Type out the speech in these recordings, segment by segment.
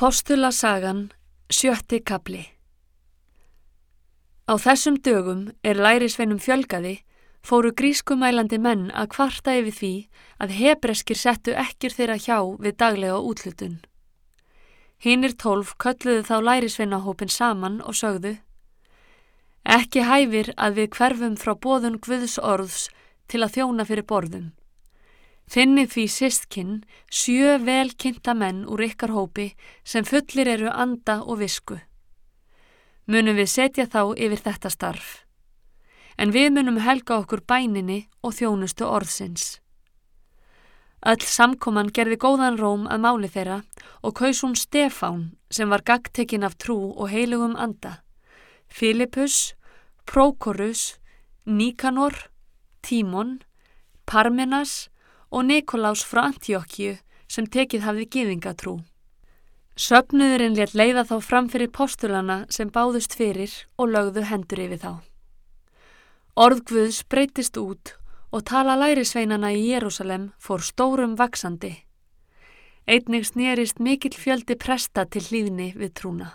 Postulasagan, 7. kafli. Á þessum dögum lærisveinum fjölgaði, fóru grískumælandi menn að kvarta yfir því að hebreskir settu ekkjur þeirra hjá við daglega úthlutun. Hinir 12 kölluðu þá lærisveinahópinn saman og sögðu: Ekki hæfir að við hverfum frá boðun Guðs orðs til að þjóna fyrir borðum. Finnið því systkinn 7 vel kynnta menn úr ykkar hópi sem fullir eru anda og visku. Munum við setja þá yfir þetta starf. En við munum helga okkur bæninni og þjónustu orðsins. Öll samkoman gerði góðan róm að máli þeirra og kaus hún Stefán sem var gagntekinn af trú og heilugum anda, Filippus, Prókorus, Níkanor, Tímon, Parmenas og Nikolás frá Antíokkíu sem tekið hafði gyðingatrú. Söfnuðurinn lét leiða þá fram fyrir postulana sem báðust fyrir og lögðu hendur yfir þá. Orð Guðs breytist út og tala lærisveinana í Jerúsalem fór stórum vaxandi. Einnig snerist mikill fjöldi presta til hlýðni við trúna.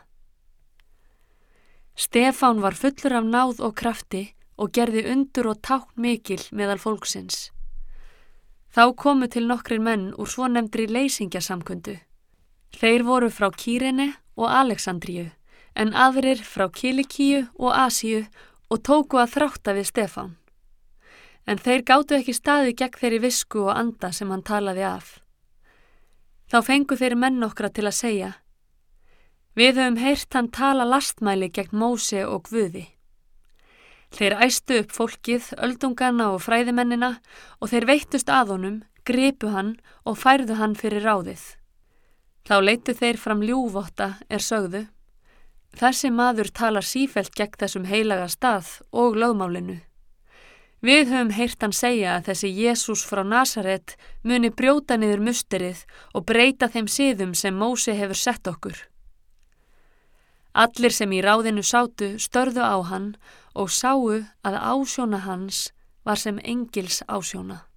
Stefán var fullur af náð og krafti og gerði undur og tákn mikil meðal fólksins. Þá komu til nokkrir menn úr svonefndri leysingjasamkundu. Þeir voru frá Kýrene og Alexandríu, en aðrir frá Kilikíu og Asíu og tóku að þrátta við Stefán. En þeir gátu ekki staðið gegn þeirri visku og anda sem hann talaði af. Þá fengu þeir menn nokkra til að segja: Við höfum heyrt hann tala lastmæli gegn Móse og Guði. Þeir æstu upp fólkið, öldungana og fræðimennina og þeir veittust að honum, gripu hann og færðu hann fyrir ráðið. Þá leiddu þeir fram ljúgvotta sögðu: Þessi maður talar sífellt gegn þessum heilaga stað og lögmálinu. Við höfum heyrt hann segja að þessi Jesús frá Nasaret muni brjóta niður musterið og breyta þeim siðum sem Móse hefur sett okkur. Allir sem í ráðinu sátu störðu á hann og sáu að ásjóna hans var sem engils ásjóna.